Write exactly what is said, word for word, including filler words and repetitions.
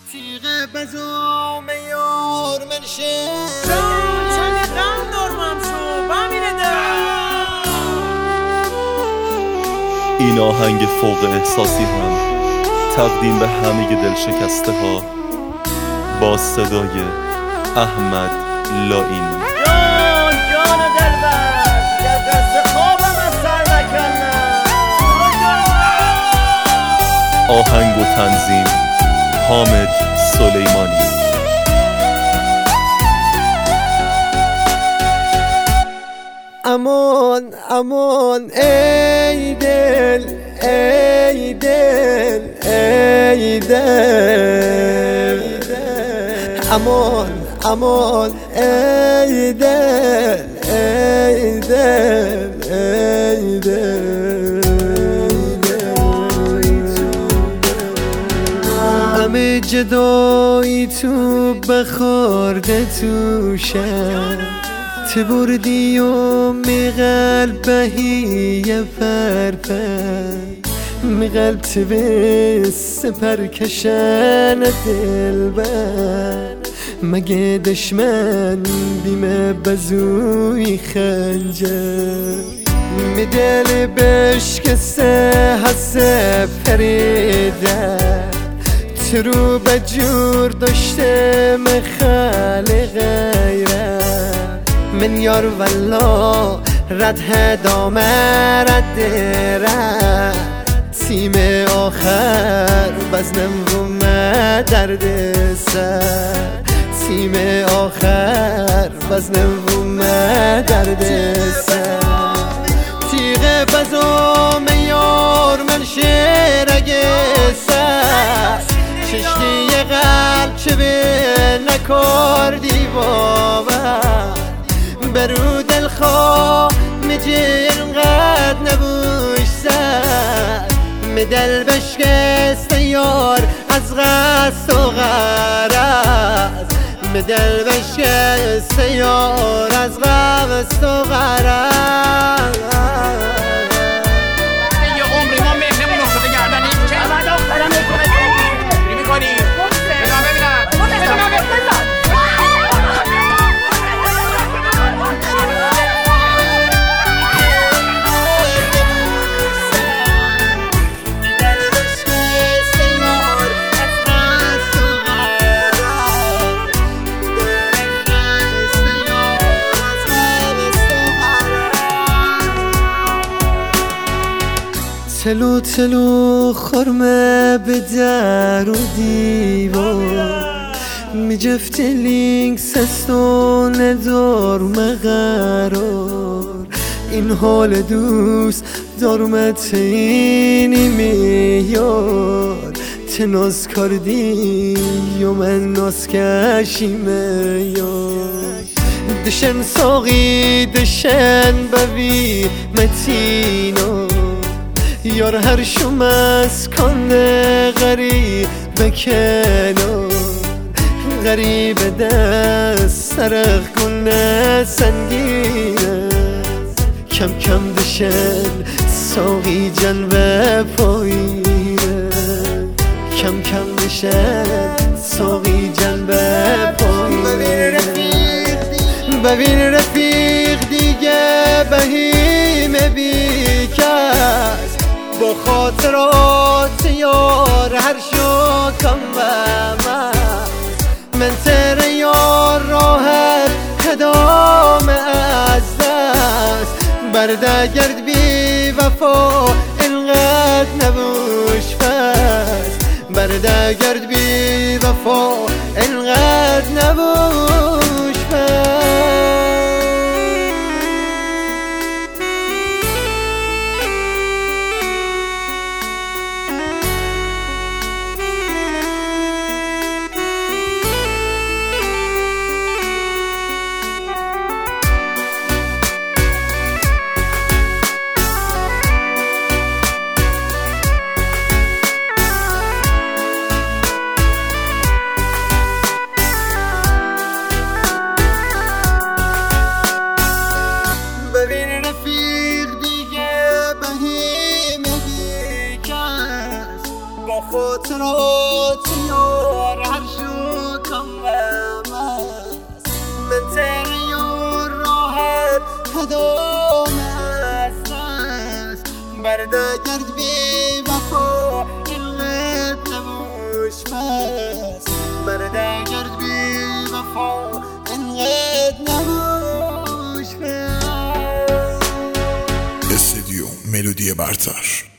تیغ بزوم یار منشه چند غم دارمم شو بمیره دارم. این آهنگ فوق احساسی هم تقدیم به همه دل شکسته ها با صدای احمد لاین. جان جان دلبر گر دست خوابم از سر نکنم. آهنگ و تنظیم حامد سلیمانی. امان امان ای دل ای دل ای دل امان امان ای دل ای دل ای دل همه جدایی تو بخورده توشم تو بردی و می قلب بهیه فرفر می قلب تو به سپر کشن دل بر مگه دشمن بیمه بزوی خنجر می دل بشکسته حسه پریده تو رو به جور داشته مخال غیره من یار والله رد هدامه رد رد تیم آخر بزنم رومه درد سر تیم آخر بزنم رومه درد سر تیغ بزام یار من شرگه سر چشنی قلب چه به نکردی باور برو دلخواه مجه انقدر نبوش سر مدل بشکست یار از غست و غرز مدل بشکست یار از غست و غرز یه عمری ما مهنمون افتاده گردن این چه بعد آخرم میکنه میکنی بگم ببینم تلو تلو خرمه به در و دیوار می جفت لینک سستون دارم قرار این حال دوست دارم تینی میار تناز کردی و من ناز کشیم یار دشن ساقی دشن بوی متینو یار هر شم از کنه غریب بکنو غریب دست سرخ کنه سنگینه کم کم دشن ساقی جن و پایینه کم کم دشن ساقی جن و پایینه ببین رفیق دیگه بهیم بیکس با خاطرات یار هر شو کم و من تر یار راحت کدام از دست برده گرد بی وفا اینقدر نبوش فست برده گرد بی وفا اینقدر نبوش فست کدام است برده گرد بی وفا اینقدر نبوش بس برده گرد بی وفا اینقدر نبوش بس. استودیو ملودی برتر.